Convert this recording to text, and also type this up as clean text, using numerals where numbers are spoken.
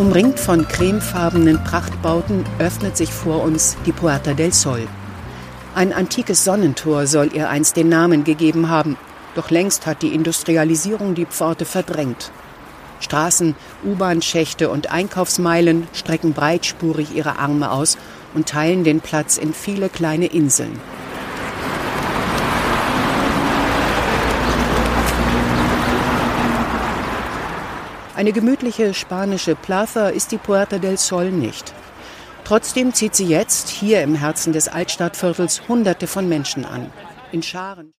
Umringt von cremefarbenen Prachtbauten öffnet sich vor uns die Puerta del Sol. Ein antikes Sonnentor soll ihr einst den Namen gegeben haben, doch längst hat die Industrialisierung die Pforte verdrängt. Straßen, U-Bahn-Schächte und Einkaufsmeilen strecken breitspurig ihre Arme aus und teilen den Platz in viele kleine Inseln. Eine gemütliche spanische Plaza ist die Puerta del Sol nicht. Trotzdem zieht sie jetzt, hier im Herzen des Altstadtviertels, Hunderte von Menschen an. In Scharen.